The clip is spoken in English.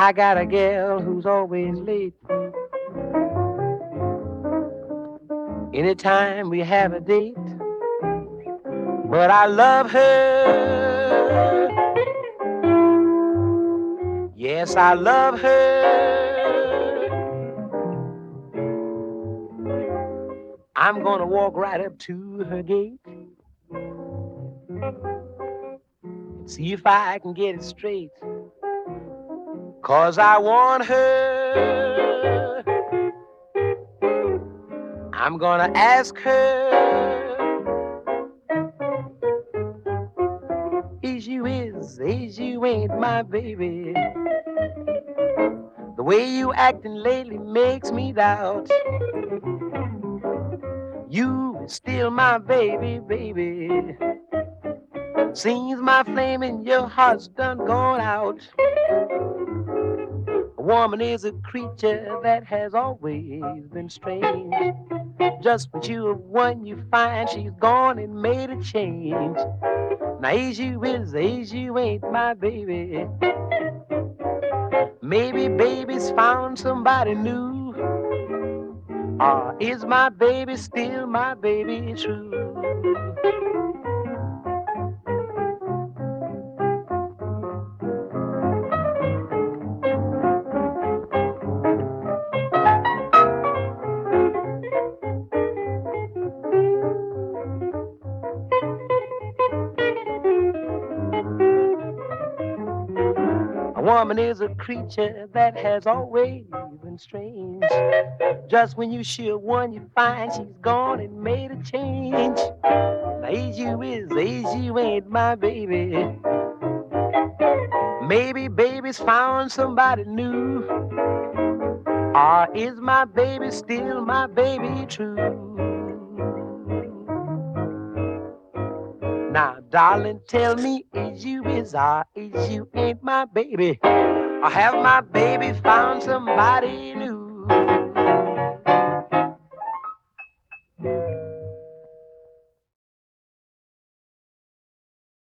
I got a gal who's always late. Anytime we have a date, but I love her. Yes, I love her. I'm gonna walk right up to her gate and see if I can get it straight. 'Cause I want her. I'm gonna ask her, is you ain't my baby. The way you acting lately makes me doubt you is still my baby, baby. Seems my flame in your heart's done gone out. A woman is a creature that has always been strange. Just when you have won, you find she's gone and made a change. Now is you ain't my baby. Maybe baby's found somebody new. Or is my baby still my baby true? A woman is a creature that has always been strange. Just when you should one, you find she's gone and made a change. Now age you ain't my baby. Maybe baby's found somebody new. Or is my baby still my baby true? Now, darling, tell me, is you ain't my baby? Or have my baby found somebody new?